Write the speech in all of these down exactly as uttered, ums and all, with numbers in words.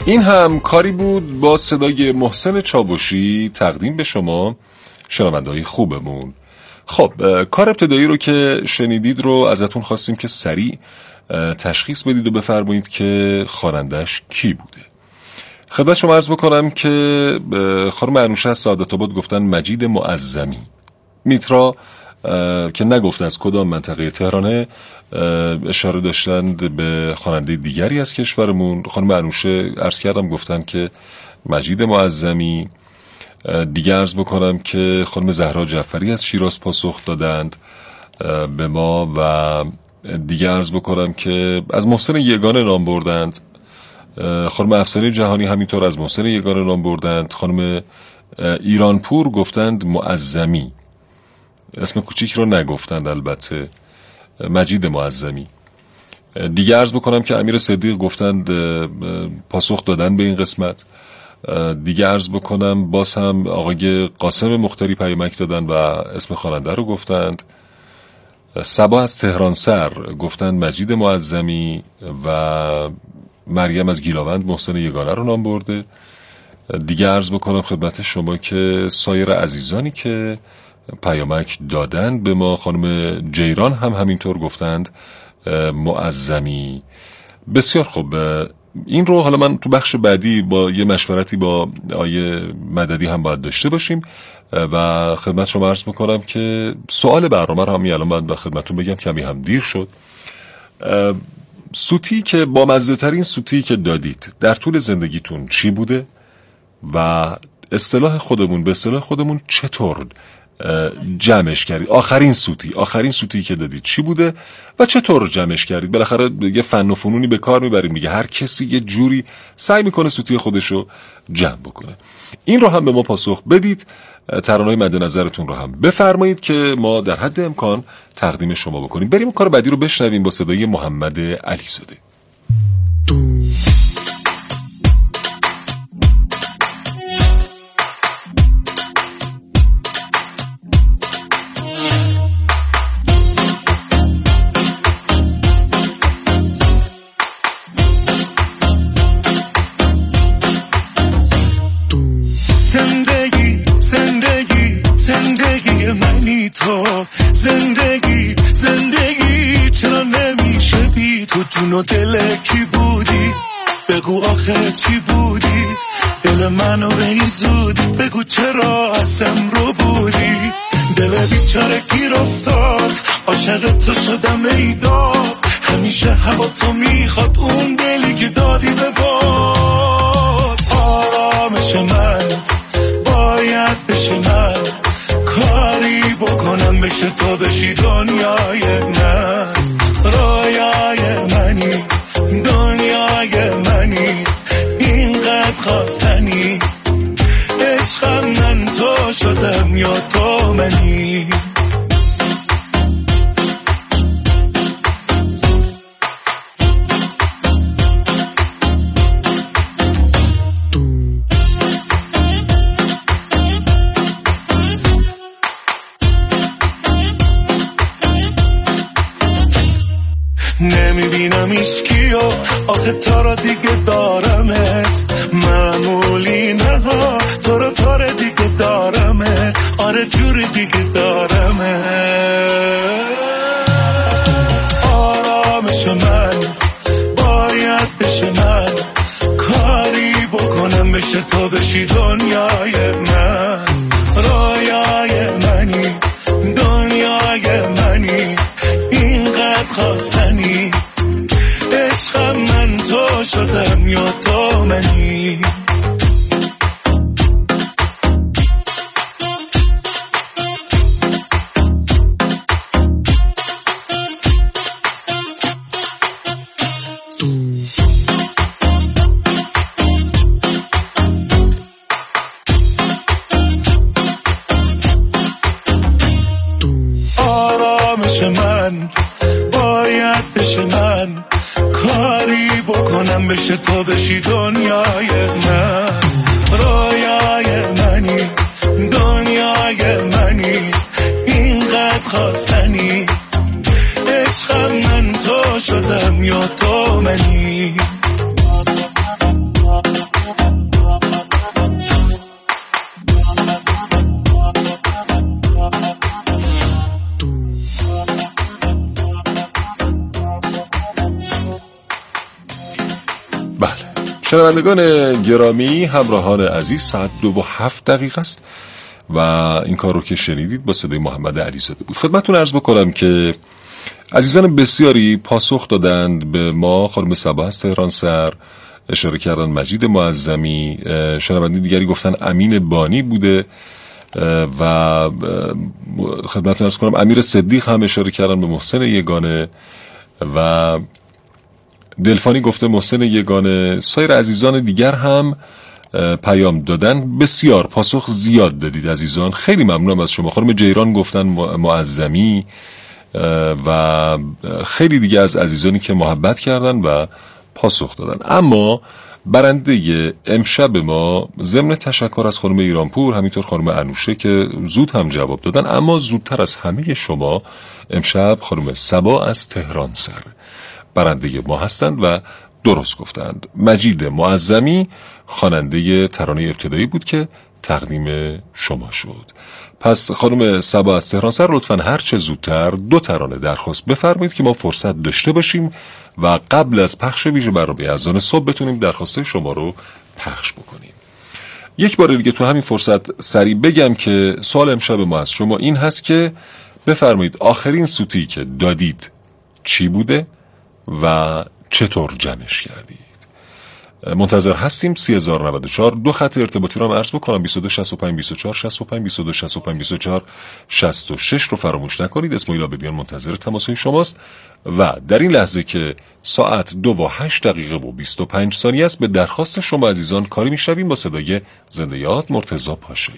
این هم کاری بود با صدای محسن چاوشی تقدیم به شما شنونده‌های خوبمون. خب کار ابتدایی رو که شنیدید رو ازتون خواستیم که سریع تشخیص بدید و بفرمایید که خواننده‌اش کی بوده. خدمت شما عرض بکنم که خانم انوشه از سعادت آباد گفتن مجید معظمی. میترا که نگفته از کدام منطقه تهرانه اشاره داشتند به خواننده دیگری از کشورمون. خانم انوشه عرض کردم گفتن که مجید معظمی. دیگه عرض بکنم که خانم زهرا جعفری از شیراز پاسخ دادند به ما و دیگه عرض بکنم که از محسن یگانه نام بردند. خانم افسانه جهانی همینطور از محسن یگانه نام بردند. خانم ایرانپور گفتند معظمی، اسم کوچیک رو نگفتند البته، مجید معظمی. دیگه عرض بکنم که امیر صدیق گفتند پاسخ دادن به این قسمت. دیگه عرض بکنم باز هم آقای قاسم مختاری پیامک دادن و اسم خواننده رو گفتند. صبا از تهران سر گفتند مجید معظمی و مریم از گیلاوند محسن یگانه رو نام برده. دیگه عرض بکنم خدمت شما که سایر عزیزانی که پیامک دادن به ما، خانم جیران هم همینطور گفتند معظمی. بسیار خوب، این رو حالا من تو بخش بعدی با یه مشورتی با آیه مددی هم باید داشته باشیم و خدمت شما عرض میکنم که سوال برنامه رو همین الان باید به خدمتون بگم که همین هم دیر شد. سوتی که با مزه ترین سوتی که دادید در طول زندگیتون چی بوده و اصطلاح خودمون به اصطلاح خودمون چطور جمعش کردید؟ آخرین سوتی آخرین سوتی که دادید چی بوده و چطور جمعش کردید؟ بالاخره یه فن و فنونی به کار میبریم دیگه، هر کسی یه جوری سعی میکنه سوتی خودشو جمع بکنه. این رو هم به ما پاسخ بدید، ترانه‌های مد نظرتون رو هم بفرمایید که ما در حد امکان تقدیم شما بکنیم. بریم کار بعدی رو بشنویم با صدای محمد علیزاده. زندگی زندگی چرا نمیشه بی تو؟ جون و دل کی بودی؟ بگو آخه چی بودی؟ دل منو به این زودی بگو چرا ازم رو بودی؟ دل بیچاره گیر افتاد عاشق تو شدم ای داد، همیشه هوا تو میخواد اون دلی که دادی به باد. آرامش من باید بشه من، کاری بکنم بشه تو بشی دنیای من. رویای منی دنیای منی اینقدر خواستنی، عشقم من تو شدم یا تو منی. نمیبینم ایشکیو آخه تا را دیگه دارمت، معمولی نه ها تو را تا را دیگه دارمت، آره جوری دیگه دارمت. آرامش من باید بشه من، کاری بکنم بشه تو بشی دنیای من. رویای منی دنیای منی اینقدر خواستنی، عشقم من تو شدم یا تو منی. آرامش من باید بشه من، کاری بکنم بشه تو بشی دنیای من. رویای منی دنیای منی اینقدر خواستنی، عشقم من تو شدم یا تو منی. شنوندگان گرامی، همراهان عزیز، ساعت دو و هفت دقیقه است و این کار رو که شنیدید با صدای محمد علیزاده بود. خدمتتون عرض بکنم که عزیزان بسیاری پاسخ دادند به ما. خانم صبا از تهران سر اشاره کردن، مجید معظمی، شنونده دیگری گفتن امین بانی بوده و خدمتتون عرض کنم امیر صدیق هم اشاره کردن به محسن یگانه و دلفانی گفته محسن یگانه. سایر عزیزان دیگر هم پیام دادن. بسیار پاسخ زیاد دادید عزیزان، خیلی ممنونم از شما. خانم جیران گفتن معظمی و خیلی دیگه از عزیزانی که محبت کردن و پاسخ دادن. اما برنده امشب ما ضمن تشکر از خانم ایرانپور، همینطور خانم انوشه که زود هم جواب دادن، اما زودتر از همه شما امشب خانم صبا از تهران سر برنده ما هستند و درست گفتند. مجید معظمی خواننده ترانه ابتدایی بود که تقدیم شما شد. پس خانم صبا از تهران سر لطفاً هر چه زودتر دو ترانه درخواست بفرمایید که ما فرصت داشته باشیم و قبل از پخش ویژه برنامه اذان صبح بتونیم درخواست شما رو پخش بکنیم. یک بار دیگه تو همین فرصت سریع بگم که سوال امشب ما از شما این هست که بفرمایید آخرین سوتی که دادید چی بوده و چطور جمعش کردید؟ منتظر هستیم. سی هزار و نود و چهار دو خط ارتباطی رو هم عرض بکنم، بیست و دو شصت و پنج بیست و چهار شصت و پنج بیست و دو شصت و پنج بیست و چهار شصت و شش رو فراموش نکنید. اسماعیل آبدیان منتظر تماس شماست و در این لحظه که ساعت دو و هشت دقیقه و بیست و پنج ثانیه است به درخواست شما عزیزان کاری میشویم با صدای زنده یاد مرتضی پاشایی.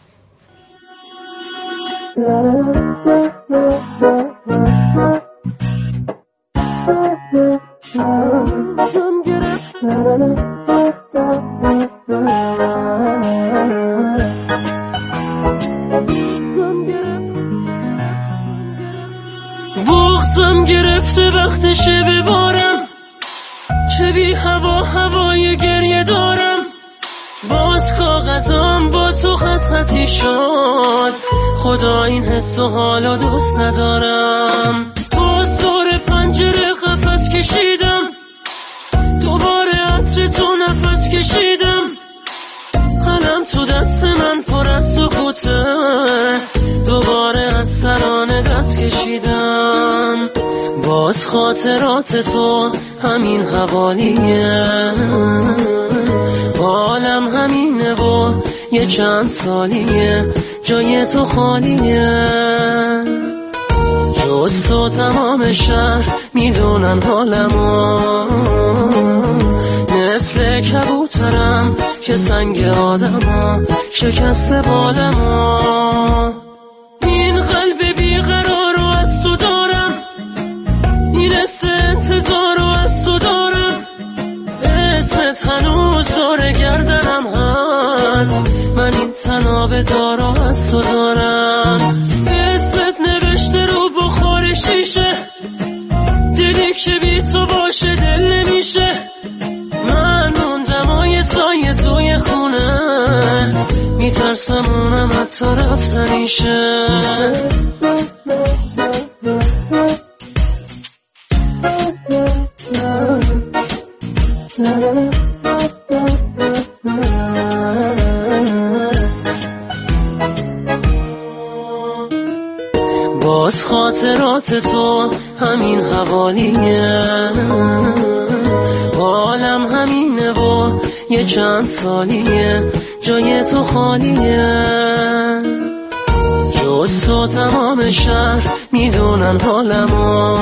بغضم گرفته وقتشه ببارم، چه بی هوا هوای گریه دارم. باز کاغذم با تو خط خطی شد، خدا این حس و حالا دوست ندارم. باز دور پنجره قفس کشیدم، دوباره عطر تو نفس کشیدم. قلم تو دست من پر از سکوته، دوباره از ترانه دست کشیدم. باز خاطرات تو همین حوالیه، حالم همینه و یه چند سالیه جای تو خالیه. جز تو تمام شهر میدونن حالمو، مثل کبوترم که سنگ آدمو شکسته بالمو. این قلب بیقرار رو از تو دارم، این حس انتظار رو از تو دارم. اسمت هنوز دور گردنم هست، من این تناب دارو از تو دارم. اسمت نوشته رو بخار شیشه، دلی که بی تو باشه دل نمیشه. من موندم آیه سایه توی خونه، میترسم اونم حتی رفتنیشه. باز خاطرات تو همین حوالیه، حالم همینه و یه چند سالیه جای تو خالیه. جز تو تمام شهر میدونن حالمو،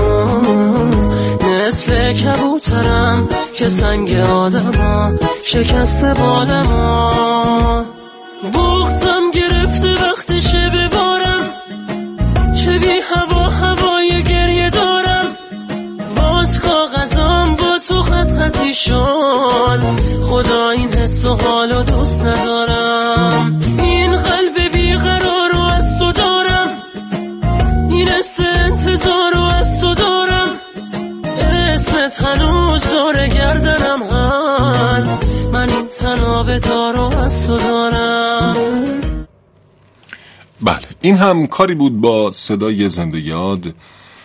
مثل کبوترم که سنگ آدمو شکسته بالمو. بغضم گرفته وقتشه ببارم، چه بی هوا هوای گریه دارم. باز کاغذم با تو خط خطی شد، خدا این حس و حالو دوست ندارم. این قلب بیقرار رو از تو دارم، این حس انتظار رو از تو دارم. اسمت هنوز دور گردنم هست، من این تناب دارو از تو دارم. بله، این هم کاری بود با صدای زنده یاد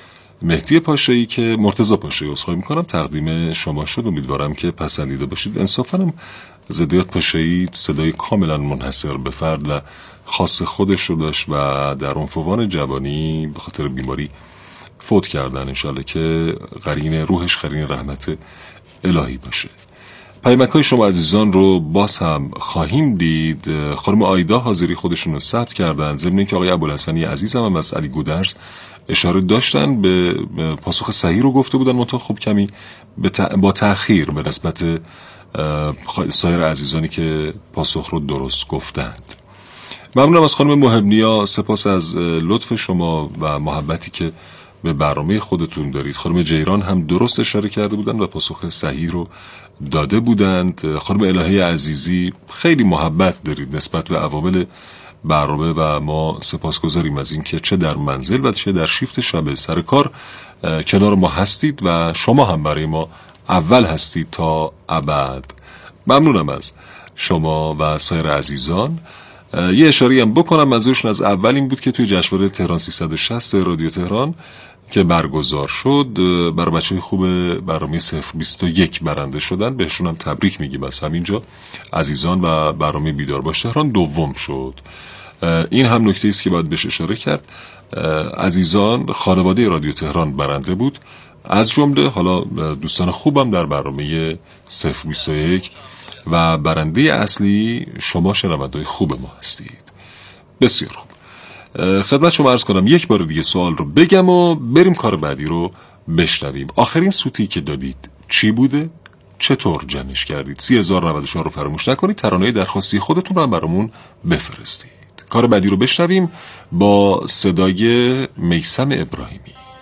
مهدی پاشایی که مرتضی پاشایی عذرخواهی میکنم تقدیم شما شد. امیدوارم که پسندیده باشید. انصافاً هم زدیات پاشایی صدای کاملا منحصر به فرد و خاص خودش رو داشت و در عنفوان جوانی به خاطر بیماری فوت کردن. انشالله که قرین روحش قرین رحمت الهی باشه. پیامک‌های شما عزیزان رو باز هم خواهیم دید. خانم آیدا حاضری خودشون رو ثبت کردن، ضمن اینکه آقای ابوالحسنی عزیز هم از علی گودرز اشاره داشتن به پاسخ صحیح رو گفته بودن، منتها خب کمی با تأخیر به نسبت سایر عزیزانی که پاسخ رو درست گفتند. ممنونم از خانم محبنیا، سپاس از لطف شما و محبتی که به برنامه خودتون دارید. خانم جیران هم درست اشاره کرده بودن و پاسخ صحیح رو داده بودند. خانم الهه عزیزی خیلی محبت دارید نسبت به عوامل برنامه و ما سپاسگزاریم از این که چه در منزل و چه در شیفت شب سر کار کنار ما هستید و شما هم برای ما اول هستید تا ابد. ممنونم از شما و سایر عزیزان. یه اشاره هم بکنم منظورشون از اول این بود که توی جشنواره تهران سیصد و شصت رادیو تهران که برگزار شد برای بچه‌های خوب برنامه صفر بیست و یک برنده شدن، بهشون هم تبریک میگیم از همینجا عزیزان. و برنامه بیدار باش تهران دوم شد. این هم نکته است که باید بهش اشاره کرد. عزیزان خانواده رادیو تهران برنده بود، از جمله حالا دوستان خوبم در برنامه صفر بیست و یک و برنده اصلی شما شنونده‌های خوب ما هستید. بسیار خوب. خدمت شما عرض کنم یک بار دیگه سوال رو بگم و بریم کار بعدی رو بشنویم. آخرین سوتی که دادید چی بوده؟ چطور جمعش کردید؟ سی هزار و نود و چهار رو فراموش نکنید. ترانه درخواستی خودتون رو هم برامون بفرستید. کار بعدی رو بشنویم با صدای میثم ابراهیمی.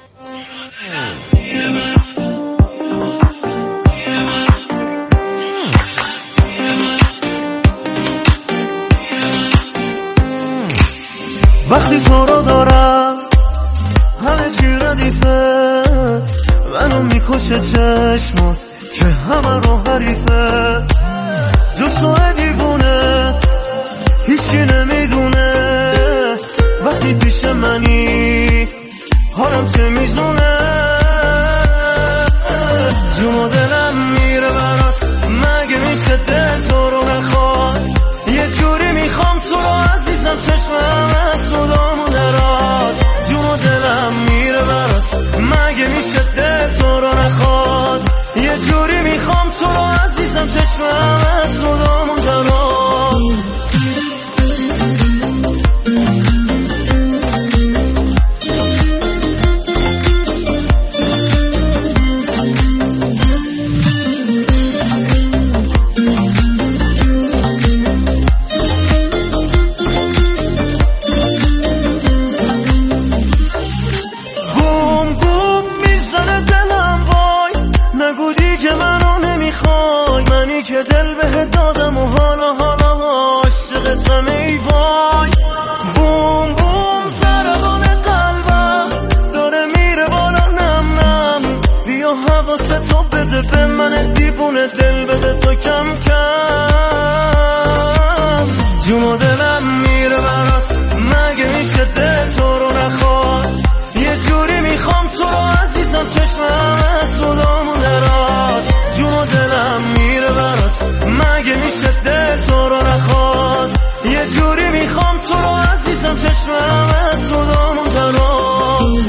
وقتی تو رو دارم همه چی ردیفه، منو میکشه چشمات که همه رو حریفه، جز تو دیوونه هیچی نمیدونه، وقتی پیش منی حالم چه میزونه، جون و دلم میره برات، مگه میشه دل تو رو نخواد، یه جوری میخوام تو رو عزیزم چشمم از صدامو دراد، جون و دلم میره برات، مگه میشه دل تو رو نخواد، یه جوری میخوام تو رو عزیزم چشمم از صدامو دراد. که دل به دادم و حالا حالا عاشقتم ای وای، بوم بوم ضربان قلبم داره میره بالا نم نم، بیا حواستو بده به من دیوونه، دل بده تو کم کم، جون و دلم میره برات، مگه میشه دل تو رو نخواد، یه جوری میخوام تو رو عزیزم چشمم از صدامو دراد، جون و دلم میره برات، مگه میشه دل تو رو نخواد، یه جوری میخوام تو رو عزیزم چشمم از صدامو دراد.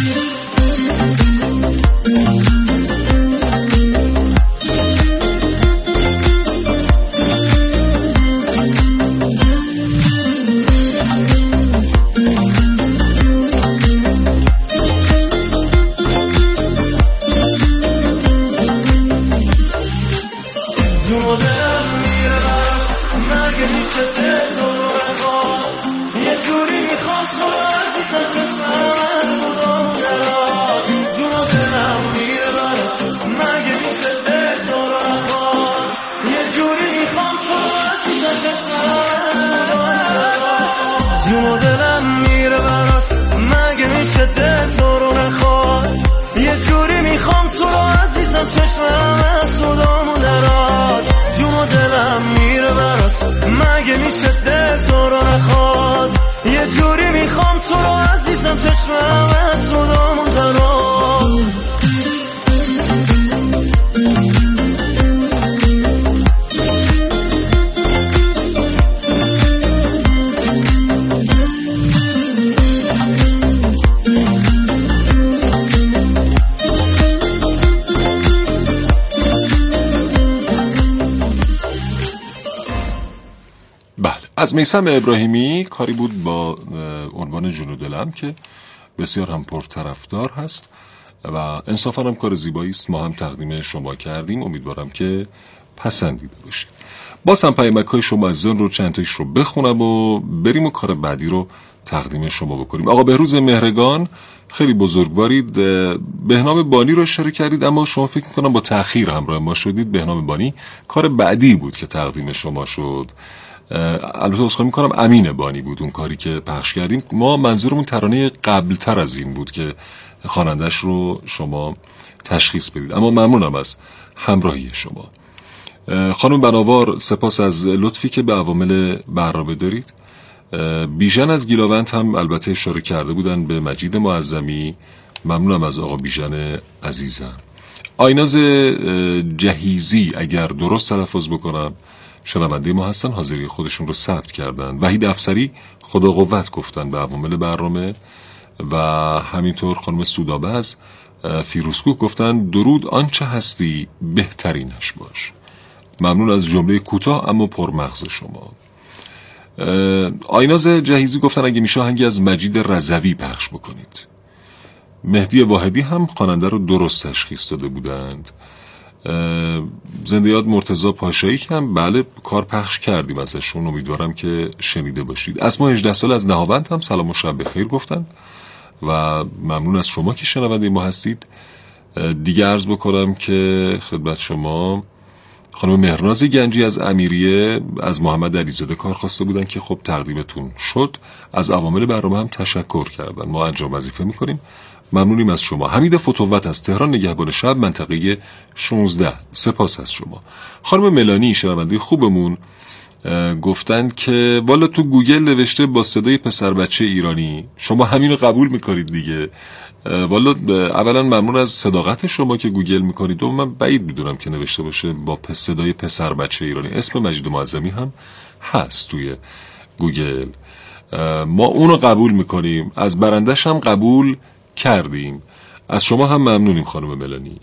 جون و دلم میره برات، مگه میشه دل تو رو نخواد، یه جوری میخوام تو رو عزیزم چشمم از صدامو دراد، جون و دلم میره برات، مگه میشه دل تو رو نخواد، یه جوری میخوام تو رو عزیزم چشمم از صدامو دراد. بله، از میثم ابراهیمی کاری بود با عنوان جون و دلم که بسیار هم پرطرفدار هست و انصافا هم کار زیبایی است. ما هم تقدیم شما کردیم، امیدوارم که پسندیده باشید. باز هم پیامک‌های شما از زن رو چند تایش رو بخونم و بریم و کار بعدی رو تقدیم شما بکنیم. آقا بهروز مهرگان، خیلی بزرگوارید. بهنام بانی رو اشاره کردید اما شما فکر می‌کنم با تأخیر همراه ما شدید. بهنام بانی کار بعدی بود که تقدیم شما شد. البته عذرخواهی می‌کنم، امین بانی بود اون کاری که پخش کردیم. ما منظورمون ترانه قبل‌تر از این بود که خواننده‌اش رو شما تشخیص بدید. اما ممنونم از همراهی شما. خانم بناوار، سپاس از لطفی که به عوامل برنامه دارید. بیژن از گیلاوند هم البته اشاره کرده بودن به مجید معظمی. ممنونم از آقا بیژن عزیزم. آیناز جهیزی، اگر درست تلفظ بکنم، شنونده ما هستن، حاضری خودشون رو ثبت کردن. وحید افسری خدا قوت گفتن به عوامل برنامه و همینطور خانم سودابه از فیروزکوه گفتن درود آنچه هستی بهترینش باش. ممنون از جمله کوتاه اما پرمغز شما. آیناز جهیزی گفتن اگه میشه آهنگی از مجید رضوی پخش بکنید. مهدی واحدی هم خواننده رو درست تشخیص داده بودند. زنده یاد مرتضی پاشایی که هم بله کار پخش کردیم ازشون، امیدوارم که شنیده باشید. از ما هجده سال از نهاوند هم سلام و شب بخیر گفتن و ممنون از شما که شنونده ما هستید. دیگه عرض بکنم که خدمت شما خانم مهرناز گنجی از امیریه از محمد علیزاده کار خواسته بودن که خب تقدیمتون شد. از عوامل برنامه هم تشکر کردن. ما انجام وظیفه میکنیم. ممنونیم از شما. حمید فتووت از تهران نگهبان شب منطقه شانزده، سپاس از شما. خانم ملانی شنونده خوبمون گفتن که والا تو گوگل نوشته با صدای پسر بچه ایرانی، شما همینو قبول میکنید دیگه. والا اولا ممنون از صداقت شما که گوگل میکنید و من بعید میدونم که نوشته باشه با صدای پسر بچه ایرانی. اسم مجید معظمی هم هست توی گوگل. ما اونو قبول میکنیم، از برندش هم قبول کردیم. از شما هم ممنونیم خانم ملانی.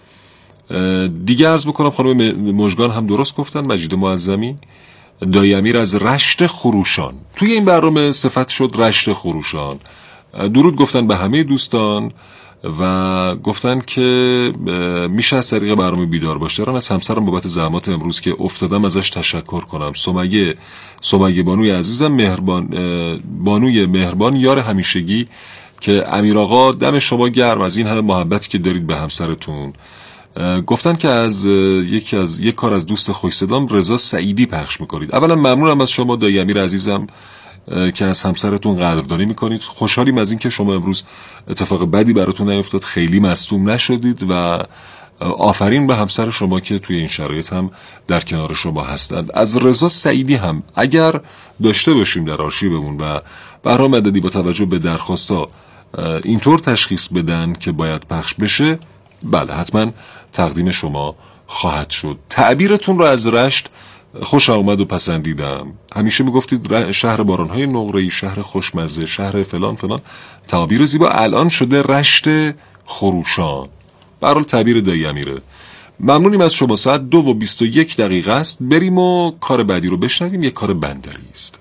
دیگه عرض بکنم خانم مژگان هم درست گفتن، مجید معظمی. دایی امیر از رشت خروشان، توی این برنامه صفت شد رشت خروشان. درود گفتن به همه دوستان و گفتن که میشه از طریق برنامه بیدار باشه. دارن از همسرم بابت زحمات امروز که افتادم ازش تشکر کنم. سمیه سمیه بانوی عزیزم، مهربان بانوی مهربان، یار همیشگی، که امیر آقا دم شما گرم از این همه محبتی که دارید به همسرتون. گفتن که از یکی از یک کار از دوست خوش صدام رضا سعیدی پخش میکنید. اولا ممنونم از شما دایی امیر عزیزم که از همسرتون قدردانی میکنید. خوشحالیم از این که شما امروز اتفاق بدی براتون نیفتاد، خیلی مصدوم نشدید و آفرین به همسر شما که توی این شرایط هم در کنار شما هستند. از رضا سعیدی هم اگر داشته باشیم در آرشیومون و برای مددی با توجه به درخواستا اینطور تشخیص بدن که باید پخش بشه، بله حتما تقدیم شما خواهد شد. تعبیرتون رو از رشت خوش آمد و پسندیدم. همیشه میگفتید شهر بارانهای نقره‌ای، شهر خوشمزه، شهر فلان فلان. تعبیر زیبا الان شده رشت خروشان. به هر حال تعبیر دایی امیره. ممنونیم از شما. ساعت دو و بیست و یک دقیقه است. بریم و کار بعدی رو بشنویم. یک کار بندری است.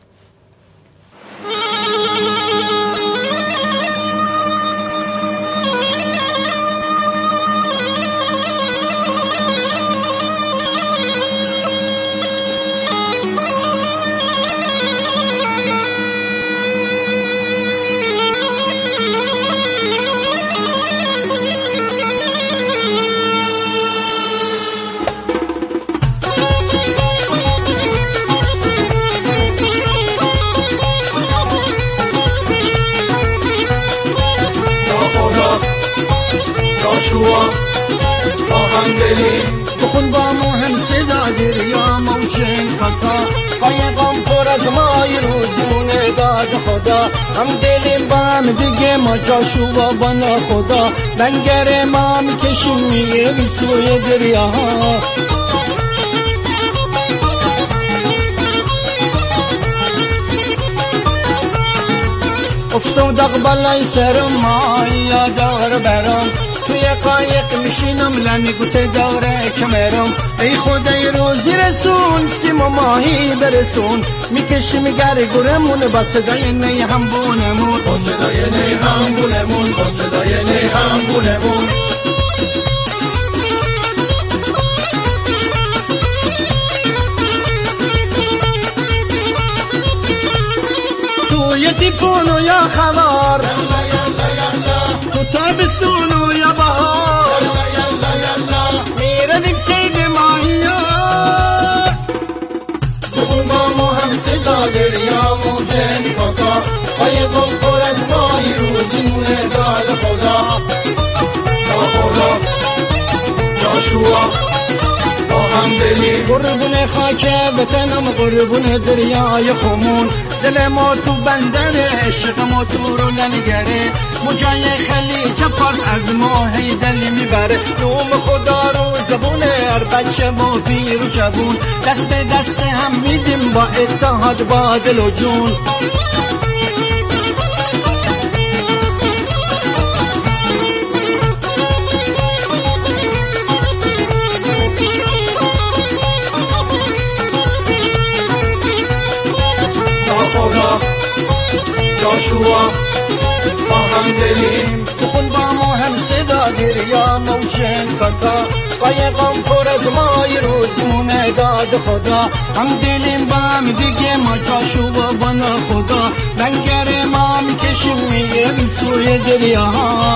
بخون با مو هم صدا دریا موشن خطا قایقم پر از مای روزونه داد خدا هم دلیم با هم دیگه ما جاشو و بنا خدا لنگر ما میکشیم میریم سوی دریا افتاد اقبالای سر ما یادار برام توی قایق میشینم لنگوته داره کمرم ای خدای روزی رسون سیم و ماهی برسون میکشیم گرگورمون با صدای نی همبونمون با صدای نی همبونمون با صدای نی همبونمون توی تیپونو یا خوار تو تابستونو یا بهار میرویم سید ماهی ها بخون با ما هم صدا دریا موجه میکاکا قایقم پر از ماهی روزیمونه داد خدا یا خدا جاشوا با هم دلی قربون خاک وطنم قربون دریای خمون دل ما تو بندر عشق ما تو رو ننگره موجای خلیج فارس از ماهی دل میبره نوم خدا رو زبونه هر بچه و پیر و جوون دست به دست هم میدیم با اتحاد با دل و جون جاشوا با هم دلیم بخون با ما هم صدا دریا موجن کتا قایقم پر از مای روزمونه داد خدا هم دلیم با هم دیگه ما جاشوا بنا خدا لنگر ما میکشیم میگیم سوی دریا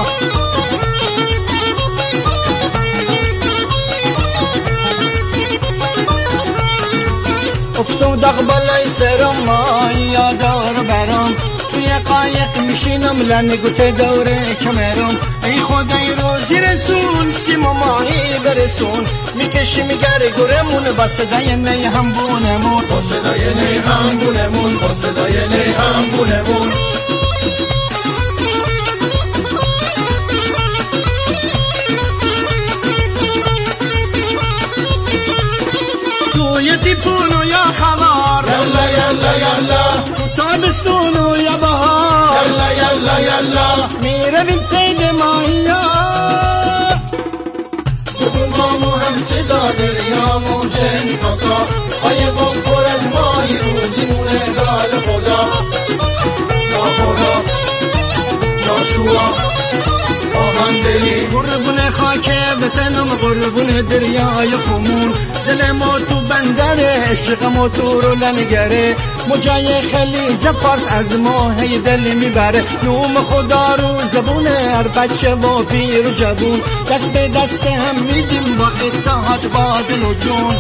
افتم دقبالای سرم ما یادار برام توی قایق میشینم لنگوته دوره کمرم ای خدای روزی رسون سیم و ماهی برسون میکشیم گرگورمون با صدای نی همبونمون با صدای نی همبونمون با صدای نی همبونمون توی تیپونو یا خوار یلا یلا یلا تو تابستونو یا بهار یلا یلا یلا میرویم سید ماهی ها بخون با ما هم صدا دریا موجه میکاکا قایقم پر از ماهی روزیمونه داد خدا یا خدا جاشوا با هم دلی قربون خاک وطنم قربون دریای خمون دل ما تو بندر عشق ما تو رو لنگره موجای خلیج فارس از ماهی دل میبره نوم خدا رو زبونه هر بچه و پیر و جوون دست به دست هم میدیم با اتحاد با دل و جون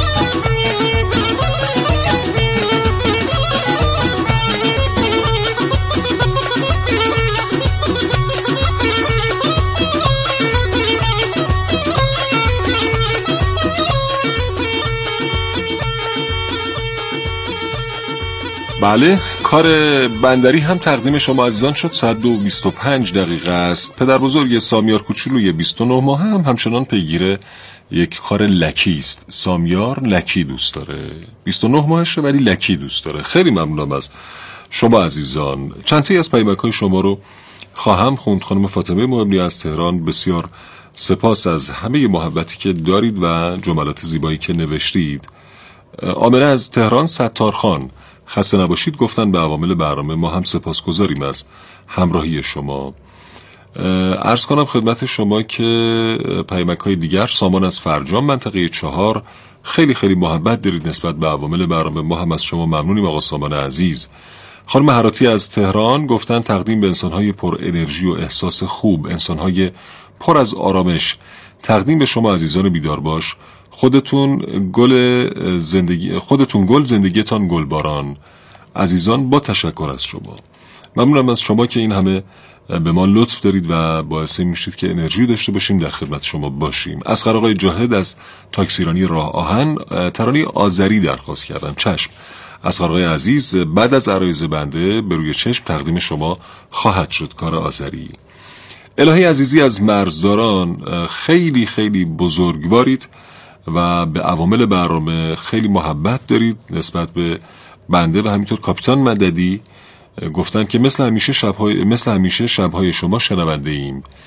بله، کار بندری هم تقدیم شما عزیزان شد. ساعت دو و بیست و پنج دقیقه است. پدر بزرگ سامیار کوچولوی بیست و نه ماه هم همچنان پیگیر یک کار لکی است. سامیار لکی دوست داره، بیست و نه ماهشه ولی لکی دوست داره. خیلی ممنونم از شما عزیزان. چند تایی از پیامک‌های شما رو خواهم خوند. خانم فاطمه مهمنی از تهران، بسیار سپاس از همه محبتی که دارید و جملات زیبایی که نوشتید. آمنه از تهران، ستارخان، خسته نباشید گفتن به عوامل برنامه. ما هم سپاسگزاریم از همراهی شما. عرض کنم خدمت شما که پیامک‌های دیگر. سامان از فرجام، منطقه چهار، خیلی خیلی محبت دارید نسبت به عوامل برنامه. ما هم از شما ممنونیم آقا سامان عزیز. خانم مهراتی از تهران گفتن تقدیم به انسان‌های پر انرژی و احساس خوب، انسان‌های پر از آرامش. تقدیم به شما عزیزان بیدار باش. خودتون گل زندگی خودتون گل زندگیتان گلباران. عزیزان با تشکر از شما. ممنونم از شما که این همه به ما لطف دارید و باعث میشید که انرژی داشته باشیم در خدمت شما باشیم. اصغر آقای جاهد از تاکسیرانی راه آهن ترانه آذری درخواست کردن. چشم. اصغر آقای عزیز، بعد از عرایض بنده به روی چشم تقدیم شما خواهد شد کار آذری. الهی عزیزی از مرزداران، خیلی خیلی بزرگوارید و به عوامل برنامه خیلی محبت دارید نسبت به بنده و همینطور کاپیتان مددی گفتن که مثل همیشه شبهای مثل همیشه شبهای شما شنونده ایم.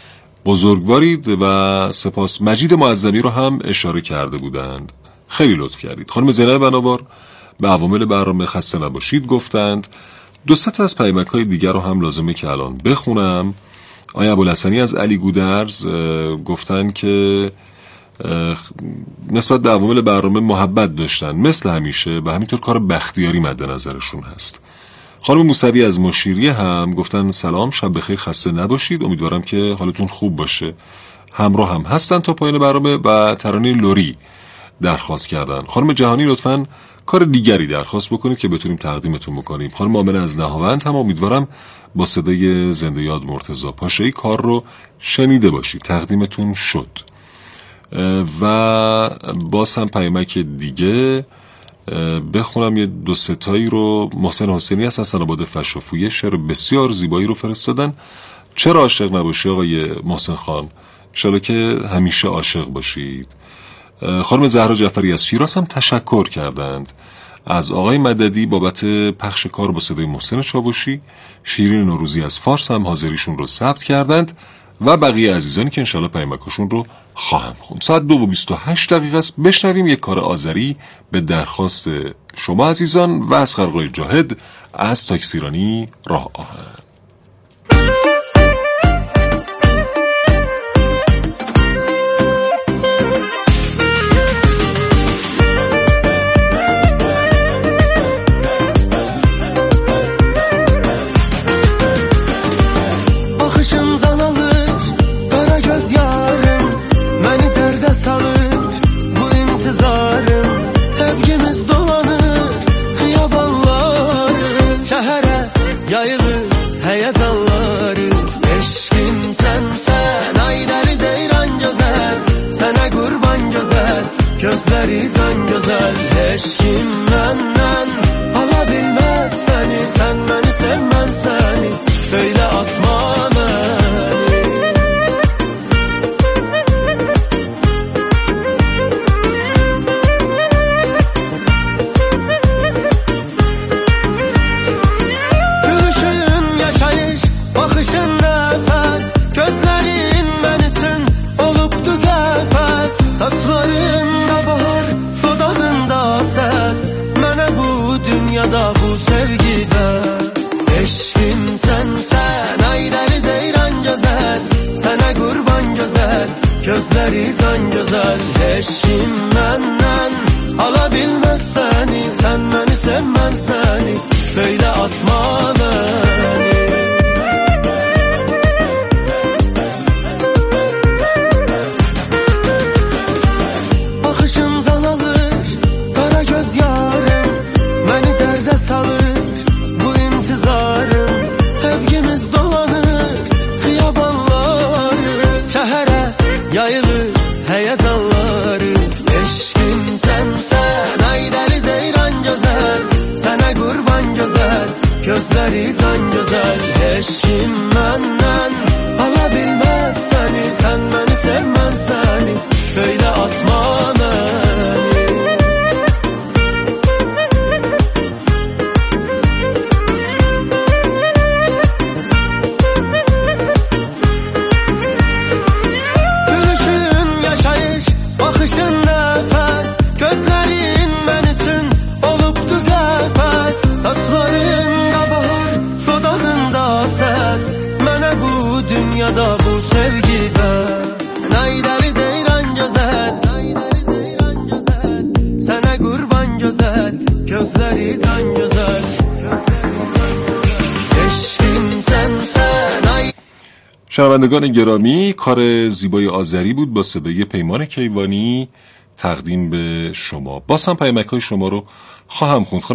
بزرگوارید و سپاس مجید معظمی رو هم اشاره کرده بودند. خیلی لطف کردید. خانم زینب بنابر به عوامل برنامه خسته نباشید گفتند. دو سه از پیامک‌های دیگر رو هم لازمه که الان بخونم. آیا ابوالحسنی از علی گودرز گفتن که نسبت به عوامل برنامه محبت داشتن مثل همیشه و همینطور کار بختیاری مد نظرشون هست. خانم موسوی از مشیری هم گفتن سلام، شب بخیر، خسته نباشید، امیدوارم که حالتون خوب باشه. همراه هم هستن تا پایان برنامه. و ترانه لوری درخواست کردن. خانم جهانی لطفاً کار دیگری درخواست بکنید که بتونیم تقدیمتون بکنیم. خانم آمنه از نهاوند هم امیدوارم با صدای زنده یاد مرتضی پاشایی کار رو شنیده باشید. تقدیمتون شد. و باز هم پیامک دیگه بخونم. یه دو ستایی رو محسن حسینی هست از سناباد فشافویه شعر بسیار زیبایی رو فرستادن. چرا عاشق نباشی آقای محسن خان، انشالله که همیشه عاشق باشید. خانم زهرا جعفری از شیراز هم تشکر کردند از آقای مددی بابت پخش کار با صدای محسن چاوشی. شیرین نوروزی از فارس هم حاضریشون رو ثبت کردند و بقیه عزیزانی که انشالله پیامکشون رو خواهم خوند. ساعت دو و بیست و هشت دقیقه است. بشنویم یک کار آذری به درخواست شما عزیزان و از خرقای جاهد از تاکسیرانی راه آهن. Gözleri can güzel, hiç kimden alabilmez seni. Sen beni sevmem seni, böyle atma beni. Gülüşün yaşayış, bakışın nefes, gözlerin ben için olupdu kefes. Saçların dünyada bu sevgide eşkim sen sen ay deli ceyran güzel sana kurban güzel gözleri can güzel eşkim benden alabilmez seni sen beni sevmem seni böyle atma beni. Bakışın can alır kara göz yarım beni derde salır bu intizarım sevgimiz dolanır kıyabanları şehre yayılır heyecanları eşkim sen sen ay deli ceyran güzel sana kurban güzel gözleri can güzel eşkim benden alabilmez seni sen beni sevmem seni böyle atma beni. Bakışın nefes, gözlerin ben için olupdu kefes. Saçlarında bahar, dudağında ses. Mənə bu dünyada bu sevgide nay deli ceyran güzel, sana kurban güzel, gözleri can güzel. Eşkim sen sen ay. شنوندگان گرامی، کار زیبای آذری بود با صدای پیمان کیوانی تقدیم به شما. باز هم پیامک‌های شما رو خواهم خوند.